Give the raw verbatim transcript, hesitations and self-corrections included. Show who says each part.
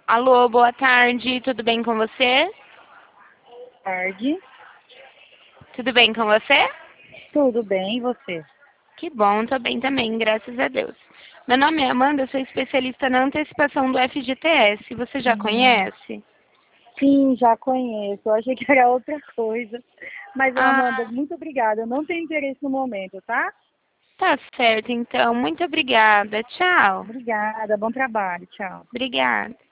Speaker 1: Alô, boa tarde, tudo bem com você?
Speaker 2: Tarde.
Speaker 1: Tudo bem com você?
Speaker 2: Tudo bem, e você?
Speaker 1: Que bom, tô bem também, graças a Deus. Meu nome é Amanda, sou especialista na antecipação do F G T S. Você já
Speaker 2: Hum,
Speaker 1: conhece?
Speaker 2: sim, já conheço. Eu achei que era outra coisa. Mas, Amanda,
Speaker 1: Ah,
Speaker 2: muito obrigada. Eu não tenho interesse no momento, tá?
Speaker 1: tá certo, então. Muito obrigada. Tchau.
Speaker 2: Obrigada. Bom trabalho. Tchau.
Speaker 1: Obrigada.